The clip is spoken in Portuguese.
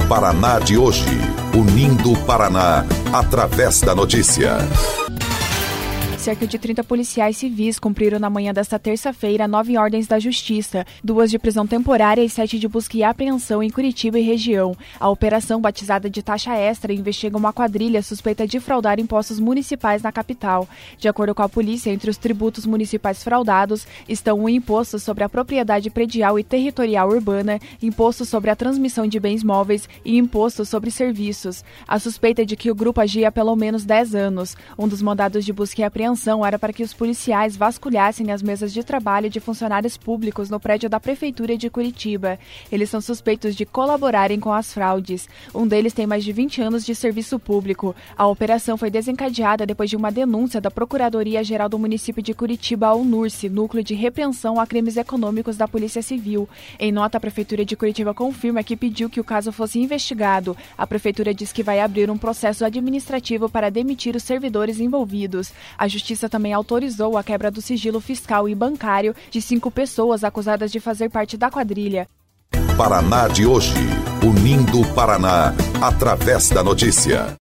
Paraná de hoje, unindo o Paraná através da notícia. Cerca de 30 policiais civis cumpriram na manhã desta terça-feira 9 ordens da Justiça, 2 de prisão temporária e 7 de busca e apreensão em Curitiba e região. A operação, batizada de Taxa Extra, investiga uma quadrilha suspeita de fraudar impostos municipais na capital. De acordo com a polícia, entre os tributos municipais fraudados estão o imposto sobre a propriedade predial e territorial urbana, imposto sobre a transmissão de bens móveis e imposto sobre serviços. A suspeita é de que o grupo agia há pelo menos 10 anos. Um dos mandados de busca e apreensão era para que os policiais vasculhassem as mesas de trabalho de funcionários públicos no prédio da Prefeitura de Curitiba. Eles são suspeitos de colaborarem com as fraudes. Um deles tem mais de 20 anos de serviço público. A operação foi desencadeada depois de uma denúncia da Procuradoria-Geral do município de Curitiba ao NURSE, Núcleo de Repreensão a Crimes Econômicos da Polícia Civil. Em nota, a Prefeitura de Curitiba confirma que pediu que o caso fosse investigado. A Prefeitura diz que vai abrir um processo administrativo para demitir os servidores envolvidos. A Justiça também autorizou a quebra do sigilo fiscal e bancário de 5 pessoas acusadas de fazer parte da quadrilha. Paraná de hoje, unindo o Paraná através da notícia.